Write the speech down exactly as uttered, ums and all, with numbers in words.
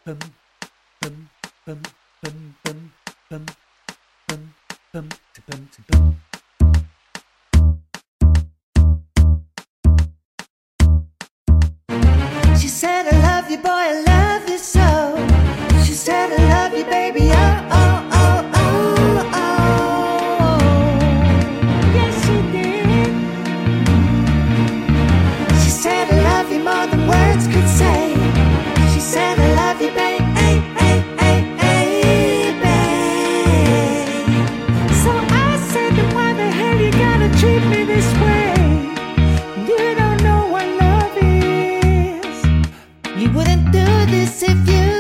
bum, bum, bum, bum, bum, bum, bum, bum, bum, bum. She said, I love you, boy, I love you so. She said, I love you, baby, oh, oh, oh, oh, oh. Yes, she did. She said, I love you more than words could say. She said, I love you, babe, ay, ay, ay, ay, babe. So I said, then why the hell you gotta treat me this way? You don't know what love is. You wouldn't do this if you